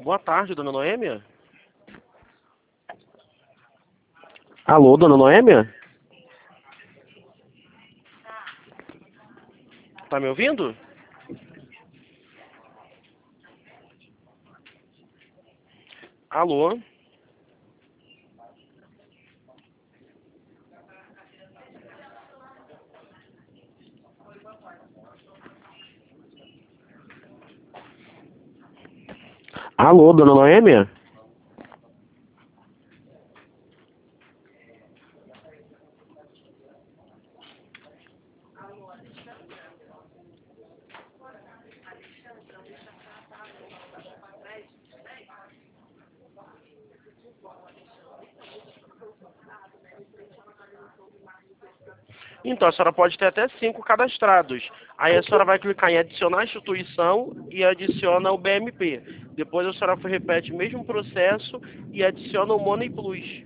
Boa tarde, dona Noêmia. Alô, dona Noêmia? Tá me ouvindo? Alô? Alô, dona Noêmia? Então, a senhora pode ter até 5 cadastrados. Aí a senhora vai clicar em adicionar a instituição e adiciona o BMP. Depois a senhora repete o mesmo processo e adiciona o Money Plus.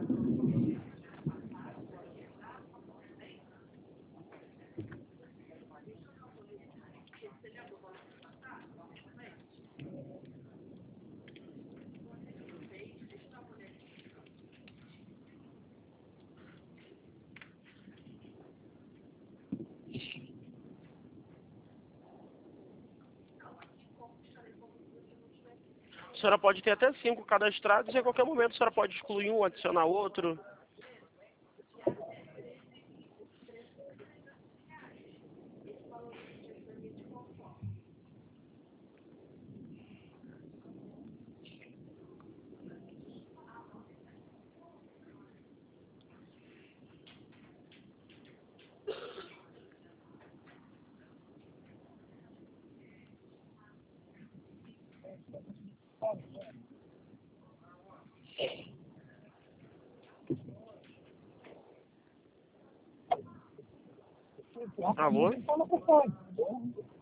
A senhora pode ter até 5 cadastrados e a qualquer momento a senhora pode excluir um, adicionar outro. Alô?